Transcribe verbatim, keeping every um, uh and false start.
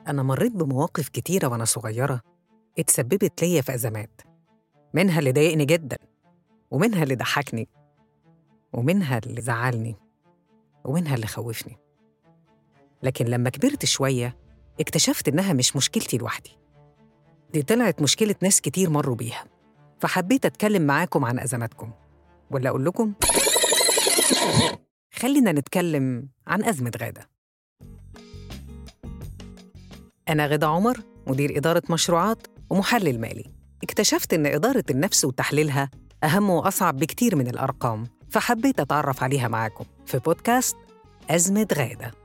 أنا مريت بمواقف كتيرة وأنا صغيرة اتسببت ليا في أزمات، منها اللي ضايقني جداً، ومنها اللي ضحكني، ومنها اللي زعلني، ومنها اللي خوفني. لكن لما كبرت شوية اكتشفت إنها مش مشكلتي لوحدي، دي طلعت مشكلة ناس كتير مروا بيها. فحبيت أتكلم معاكم عن أزماتكم، ولا أقول لكم؟ خلينا نتكلم عن أزمة غادة. أنا غادة عمر، مدير إدارة مشروعات ومحلل مالي. اكتشفت إن إدارة النفس وتحليلها أهم وأصعب بكتير من الأرقام، فحبيت أتعرف عليها معاكم في بودكاست أزمة غادة.